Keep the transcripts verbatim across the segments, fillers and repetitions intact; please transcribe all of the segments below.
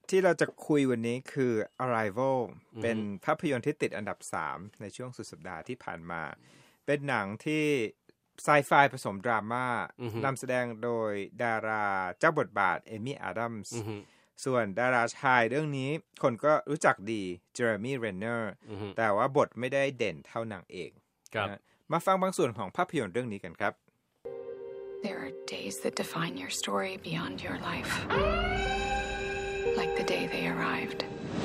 ที่เราจะคุยวันนี้คือ Arrival เป็นภาพยนตร์ที่ติดอันดับสามในช่วงสุดสัปดาห์ที่ผ่านมาเป็นหนังที่ไซไฟผสมดราม่านำแสดงโดยดาราเจ้าบทบาทเอมี่อาดัมส์ส่วนดาราชายเรื่องนี้คนก็รู้จักดีเจอร์มี่เรนเนอร์แต่ว่าบทไม่ได้เด่นเท่านางเอกนะมาฟังบางส่วนของภาพยนตร์เรื่องนี้กันครับ There are days that define your story beyond your life, like the day they arrived.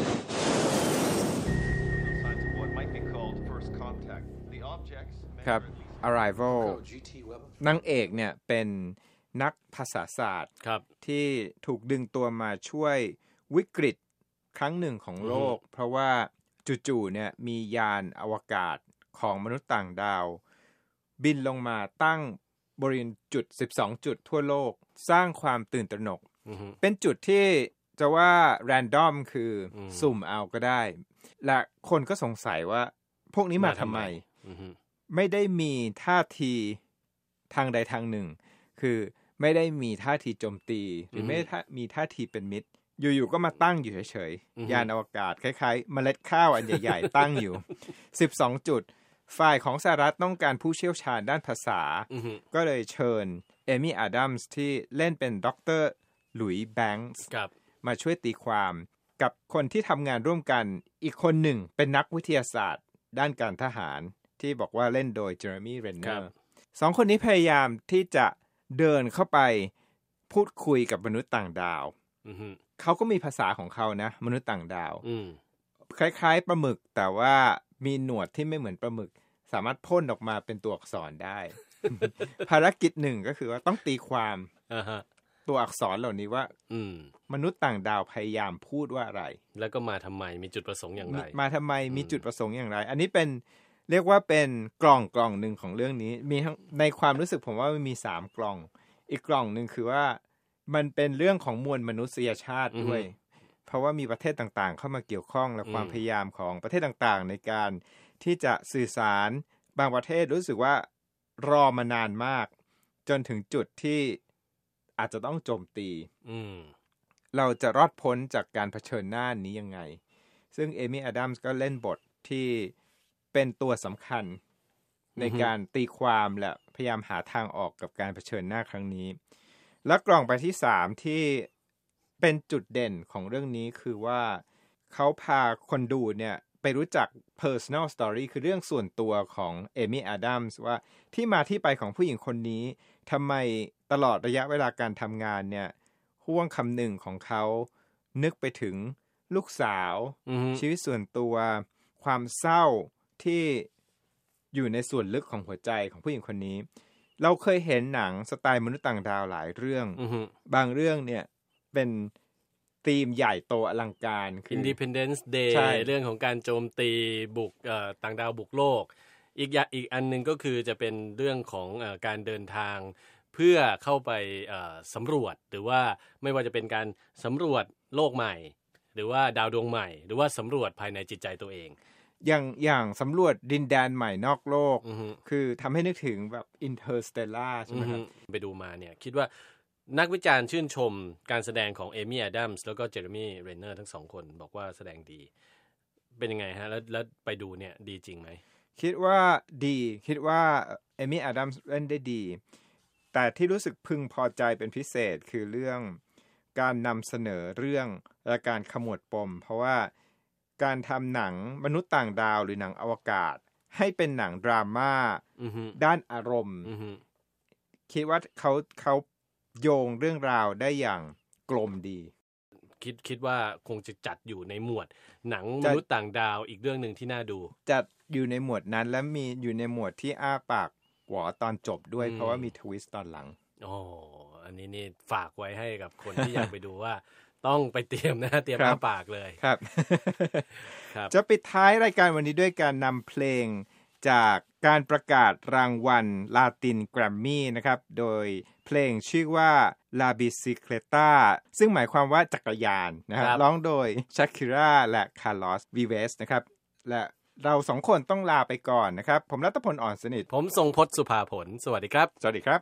Signs of what might be called first contact. The objects ครับ Arrival นางเอกเนี่ยเป็นนักภาษาศาสตร์ที่ถูกดึงตัวมาช่วยวิกฤตครั้งหนึ่งของโลกเพราะว่าจู่ๆเนี่ยมียานอวกาศของมนุษย์ต่างดาวบินลงมาตั้งบริเวณจุดสิบสองจุดทั่วโลกสร้างความตื่นตระหนกเป็นจุดที่จะว่า random คือสุ่มเอาก็ได้และคนก็สงสัยว่าพวกนี้มาทำไมไม่ได้มีท่าทีทางใดทางหนึ่งคือไม่ได้มีท่าทีโจมตีหรือไม่ได้มีท่าทีเป็นมิตรอยู่ๆก็มาตั้งอยู่เฉยๆยานอวกาศคล้ายๆเมล็ดข้าวอันใหญ่ๆตั้งอยู่สิบสองจุดฝ่ายของสหรัฐต้องการผู้เชี่ยวชาญด้านภาษาก็เลยเชิญเอมี่อาดัมส์ที่เล่นเป็นด็อกเตอร์หลุยส์แบงค์มาช่วยตีความกับคนที่ทำงานร่วมกันอีกคนหนึ่งเป็นนักวิทยาศาสตร์ด้านการทหารที่บอกว่าเล่นโดยเจอร์มี่เรนเนอร์สองคนนี้พยายามที่จะเดินเข้าไปพูดคุยกับมนุษย์ต่างดาวเขาก็มีภาษาของเขานะมนุษย์ต่างดาวคล้ายๆปลาหมึกแต่ว่ามีหนวดที่ไม่เหมือนปลาหมึกสามารถพ่นออกมาเป็นตัวอักษรได้ ภารกิจหนึ่งก็คือว่าต้องตีความ uh-huh. ตัวอักษรเหล่านี้ว่ามนุษย์ต่างดาวพยายามพูดว่าอะไรแล้วก็มาทำไมมีจุดประสงค์อย่างไรมาทำไมมีจุดประสงค์อย่างไรอันนี้เป็นเรียกว่าเป็นกล่องกล่องหนึ่งของเรื่องนี้มีในความรู้สึกผมว่ามันมีสามกล่องอีกกล่องนึงคือว่ามันเป็นเรื่องของมวลมนุษยชาติด้วยเพราะว่ามีประเทศต่างๆเข้ามาเกี่ยวข้องและความพยายามของประเทศต่างๆในการที่จะสื่อสารบางประเทศรู้สึกว่ารอมานานมากจนถึงจุดที่อาจจะต้องโจมตีเราจะรอดพ้นจากการเผชิญหน้านี้ยังไงซึ่งเอมี่อาดัมส์ก็เล่นบทที่เป็นตัวสำคัญในการตีความและพยายามหาทางออกกับการเผชิญหน้าครั้งนี้และกล่องไปที่สามที่เป็นจุดเด่นของเรื่องนี้คือว่าเขาพาคนดูเนี่ยไปรู้จัก personal story คือเรื่องส่วนตัวของเอมี่อาดัมส์ว่าที่มาที่ไปของผู้หญิงคนนี้ทำไมตลอดระยะเวลาการทำงานเนี่ยห่วงคำหนึ่งของเขานึกไปถึงลูกสาว mm-hmm. ชีวิตส่วนตัวความเศร้าที่อยู่ในส่วนลึกของหัวใจของผู้หญิงคนนี้เราเคยเห็นหนังสไตล์มนุษย์ต่างดาวหลายเรื่อง mm-hmm. บางเรื่องเนี่ยเป็นธีมใหญ่โตอลังการคือ Independence Day เรื่องของการโจมตีบุกเอ่อต่างดาวบุกโลกอีกอย่างอีกอันนึงก็คือจะเป็นเรื่องของเอ่อการเดินทางเพื่อเข้าไปเอ่อสำรวจหรือว่าไม่ว่าจะเป็นการสำรวจโลกใหม่หรือว่าดาวดวงใหม่หรือว่าสำรวจภายในจิตใจตัวเองอย่างอย่างสำรวจดินแดนใหม่นอกโลก uh-huh. คือทำให้นึกถึงแบบ Interstellar ใช่ไหมครับ uh-huh. ไปดูมาเนี่ยคิดว่านักวิจารณ์ชื่นชมการแสดงของเอมี่อาดัมส์แล้วก็เจอร์มี่เรนเนอร์ทั้งสองคนบอกว่าแสดงดีเป็นยังไงฮะแล้วแล้วไปดูเนี่ยดีจริงไหมคิดว่าดีคิดว่าเอมี่อาดัมส์เล่นได้ดีแต่ที่รู้สึกพึงพอใจเป็นพิเศษคือเรื่องการนำเสนอเรื่องและการขมวดปมเพราะว่าการทำหนังมนุษย์ต่างดาวหรือหนังอวกาศให้เป็นหนังดราม่า uh-huh. ด้านอารมณ์ uh-huh. คิดว่าเขาเขาโยงเรื่องราวได้อย่างกลมดีคิดคิดว่าคงจะจัดอยู่ในหมวดหนังมนุษย์ต่างดาวอีกเรื่องนึงที่น่าดูจัดอยู่ในหมวดนั้นและมีอยู่ในหมวดที่อ้าปากหวอตอนจบด้วยเพราะว่ามีทวิสต์ตอนหลังอ๋ออันนี้นี่ฝากไว้ให้กับคนที่อยากไปดูว่าต้องไปเตรียมนะเตรียมอ้าปากเลยครับ จะปิดท้ายรายการวันนี้ด้วยการนำเพลงจากการประกาศรางวัลลาตินแกรมมี่นะครับโดยเพลงชื่อว่า La Bicicleta ซึ่งหมายความว่าจักรยานนะครับร้องโดย Shakira และ Carlos Vives นะครับและเราสองคนต้องลาไปก่อนนะครับผมรัตพลอ่อนสนิทผมทรงพจน์สุภาผลสวัสดีครับสวัสดีครับ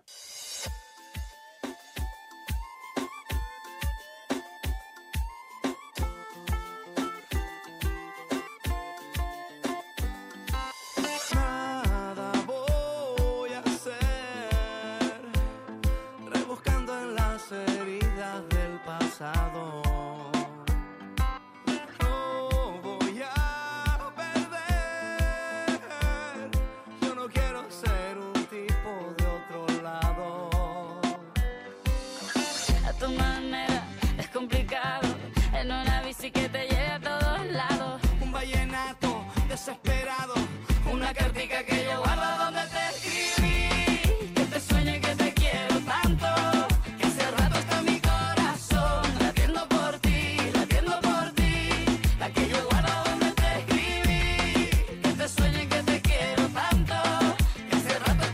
the man